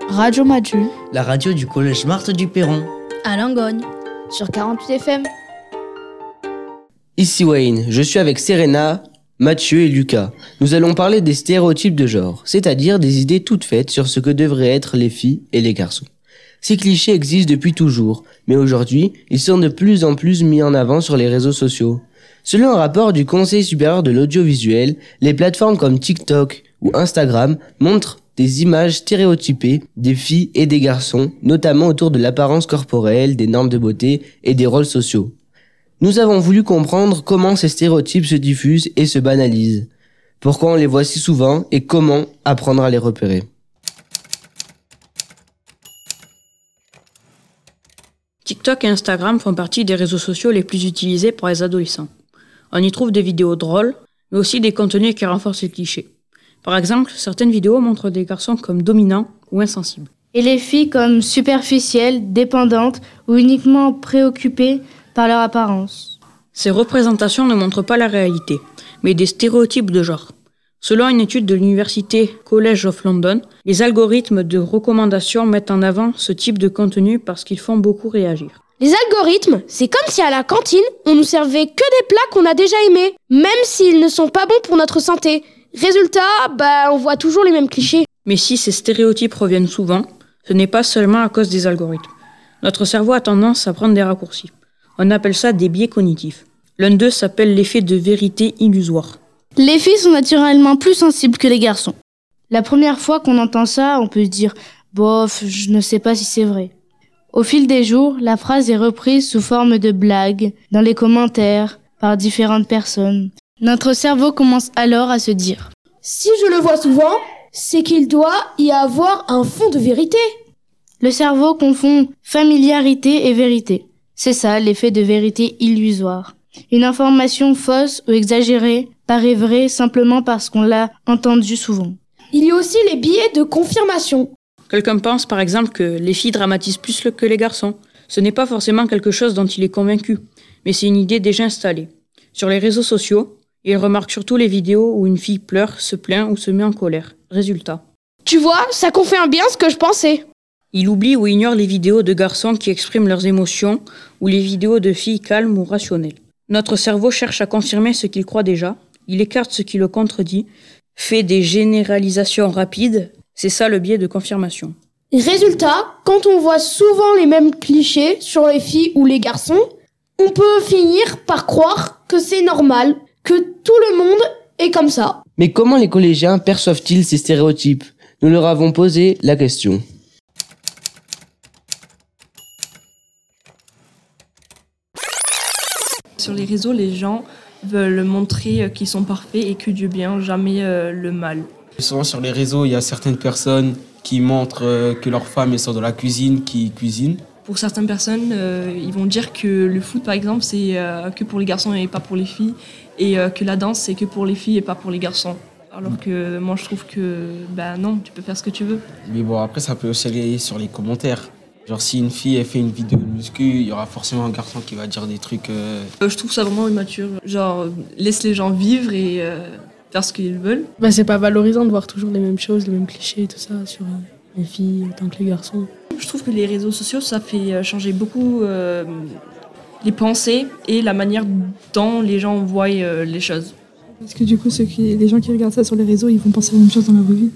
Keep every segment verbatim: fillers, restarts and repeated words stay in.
Radio Madu, la radio du collège Marthe du Perron. À Langogne, sur quarante-huit F M. Ici Wayne, je suis avec Serena, Mathieu et Lucas. Nous allons parler des stéréotypes de genre, c'est-à-dire des idées toutes faites sur ce que devraient être les filles et les garçons. Ces clichés existent depuis toujours, mais aujourd'hui, ils sont de plus en plus mis en avant sur les réseaux sociaux. Selon un rapport du Conseil supérieur de l'audiovisuel, les plateformes comme TikTok ou Instagram montrent des images stéréotypées des filles et des garçons, notamment autour de l'apparence corporelle, des normes de beauté et des rôles sociaux. Nous avons voulu comprendre comment ces stéréotypes se diffusent et se banalisent, pourquoi on les voit si souvent et comment apprendre à les repérer. TikTok et Instagram font partie des réseaux sociaux les plus utilisés par les adolescents. On y trouve des vidéos drôles, mais aussi des contenus qui renforcent les clichés. Par exemple, certaines vidéos montrent des garçons comme dominants ou insensibles. Et les filles comme superficielles, dépendantes ou uniquement préoccupées par leur apparence. Ces représentations ne montrent pas la réalité, mais des stéréotypes de genre. Selon une étude de l'université College of London, les algorithmes de recommandation mettent en avant ce type de contenu parce qu'ils font beaucoup réagir. Les algorithmes, c'est comme si à la cantine, on nous servait que des plats qu'on a déjà aimés, même s'ils ne sont pas bons pour notre santé. Résultat, bah, on voit toujours les mêmes clichés. Mais si ces stéréotypes reviennent souvent, ce n'est pas seulement à cause des algorithmes. Notre cerveau a tendance à prendre des raccourcis. On appelle ça des biais cognitifs. L'un d'eux s'appelle l'effet de vérité illusoire. Les filles sont naturellement plus sensibles que les garçons. La première fois qu'on entend ça, on peut se dire « bof, je ne sais pas si c'est vrai ». Au fil des jours, la phrase est reprise sous forme de blague, dans les commentaires, par différentes personnes. Notre cerveau commence alors à se dire « si je le vois souvent, c'est qu'il doit y avoir un fond de vérité ». Le cerveau confond familiarité et vérité. C'est ça l'effet de vérité illusoire. Une information fausse ou exagérée paraît vraie simplement parce qu'on l'a entendue souvent. Il y a aussi les biais de confirmation. Quelqu'un pense par exemple que les filles dramatisent plus que les garçons. Ce n'est pas forcément quelque chose dont il est convaincu, mais c'est une idée déjà installée. Sur les réseaux sociaux, il remarque surtout les vidéos où une fille pleure, se plaint ou se met en colère. Résultat. Tu vois, ça confirme bien ce que je pensais. Il oublie ou ignore les vidéos de garçons qui expriment leurs émotions ou les vidéos de filles calmes ou rationnelles. Notre cerveau cherche à confirmer ce qu'il croit déjà, il écarte ce qui le contredit, fait des généralisations rapides, c'est ça le biais de confirmation. Résultat, quand on voit souvent les mêmes clichés sur les filles ou les garçons, on peut finir par croire que c'est normal, que tout le monde est comme ça. Mais comment les collégiens perçoivent-ils ces stéréotypes ? Nous leur avons posé la question. Sur les réseaux, les gens veulent montrer qu'ils sont parfaits et que du bien, jamais euh, le mal. Souvent sur les réseaux, il y a certaines personnes qui montrent euh, que leurs femmes elles sont dans la cuisine, qui cuisinent. Pour certaines personnes, euh, ils vont dire que le foot, par exemple, c'est euh, que pour les garçons et pas pour les filles, et euh, que la danse, c'est que pour les filles et pas pour les garçons. Alors que moi, je trouve que, ben non, tu peux faire ce que tu veux. Mais bon, après, ça peut aussi aller sur les commentaires. Genre, si une fille elle fait une vidéo de muscu, il y aura forcément un garçon qui va dire des trucs... Euh... Euh, je trouve ça vraiment immature. Genre, laisse les gens vivre et euh, faire ce qu'ils veulent. Bah, c'est pas valorisant de voir toujours les mêmes choses, les mêmes clichés et tout ça sur euh, les filles autant que les garçons. Je trouve que les réseaux sociaux, ça fait changer beaucoup euh, les pensées et la manière dont les gens voient euh, les choses. Parce que du coup, ceux qui, les gens qui regardent ça sur les réseaux, ils vont penser la même chose dans leur vie.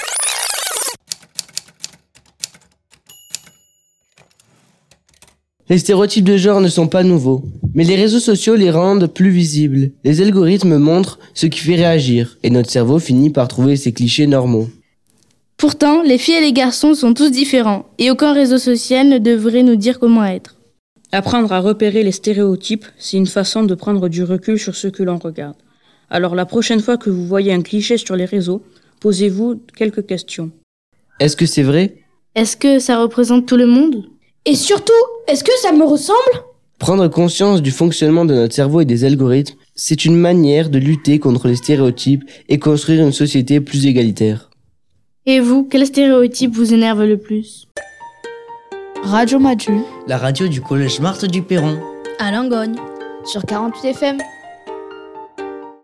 Les stéréotypes de genre ne sont pas nouveaux, mais les réseaux sociaux les rendent plus visibles. Les algorithmes montrent ce qui fait réagir, et notre cerveau finit par trouver ces clichés normaux. Pourtant, les filles et les garçons sont tous différents, et aucun réseau social ne devrait nous dire comment être. Apprendre à repérer les stéréotypes, c'est une façon de prendre du recul sur ce que l'on regarde. Alors la prochaine fois que vous voyez un cliché sur les réseaux, posez-vous quelques questions. Est-ce que c'est vrai ? Est-ce que ça représente tout le monde ? Et surtout, est-ce que ça me ressemble ? Prendre conscience du fonctionnement de notre cerveau et des algorithmes, c'est une manière de lutter contre les stéréotypes et construire une société plus égalitaire. Et vous, quel stéréotype vous énerve le plus ? Radio Madu, la radio du collège Marthe du Perron. À Langogne, sur quarante-huit F M.